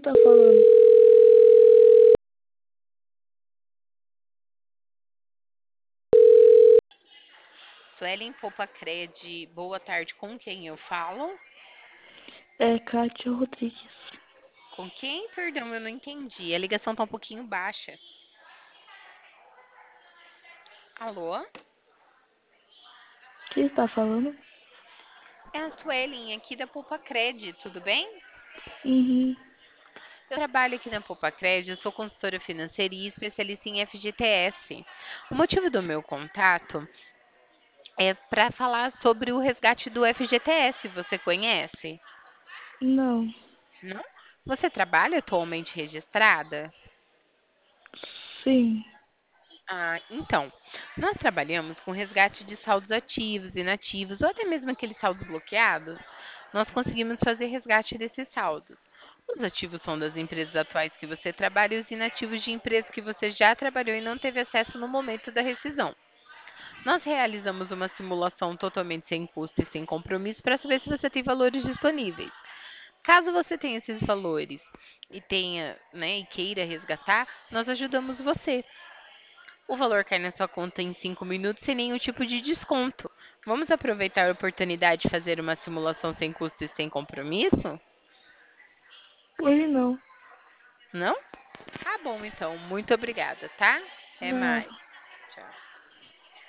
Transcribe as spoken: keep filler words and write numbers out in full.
tá falando? Suelen Popacred, boa tarde, com quem eu falo? É Kátia Rodrigues. Com quem? Perdão, eu não entendi. A ligação tá um pouquinho baixa. Alô? Quem está falando? É a Suelen aqui da Popacred, tudo bem? Uhum. Eu trabalho aqui na Popacred, eu sou consultora financeira e especialista em F G T S. O motivo do meu contato é para falar sobre o resgate do F G T S. Você conhece? Não. Não? Você trabalha atualmente registrada? Sim. Ah, então, nós trabalhamos com resgate de saldos ativos, inativos ou até mesmo aqueles saldos bloqueados. Nós conseguimos fazer resgate desses saldos. Os ativos são das empresas atuais que você trabalha e os inativos de empresas que você já trabalhou e não teve acesso no momento da rescisão. Nós realizamos uma simulação totalmente sem custo e sem compromisso para saber se você tem valores disponíveis. Caso você tenha esses valores e tenha, né, e queira resgatar, nós ajudamos você. O valor cai na sua conta em cinco minutos sem nenhum tipo de desconto. Vamos aproveitar a oportunidade de fazer uma simulação sem custo e sem compromisso? Hoje não. Não? Tá bom, então. Muito obrigada, tá? Até mais. Nada. Tchau.